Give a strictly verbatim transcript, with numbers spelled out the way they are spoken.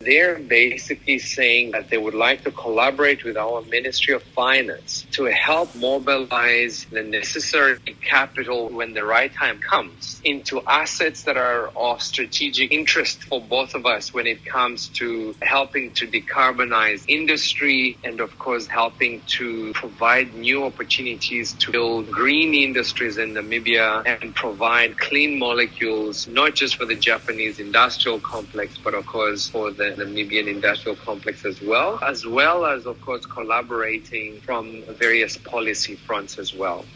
they're basically saying that they would like to collaborate with our Ministry of Finance to help mobilize the necessary capital when the right time comes into assets that are of strategic interest for both of us when it comes to helping to decarbonize industry and, of course, helping to provide new opportunities to build green industries in Namibia and provide clean molecules, not just for the Japanese industrial complex, but, of course, for the Namibian industrial complex as well, as well as, of course, collaborating from various policy fronts as well.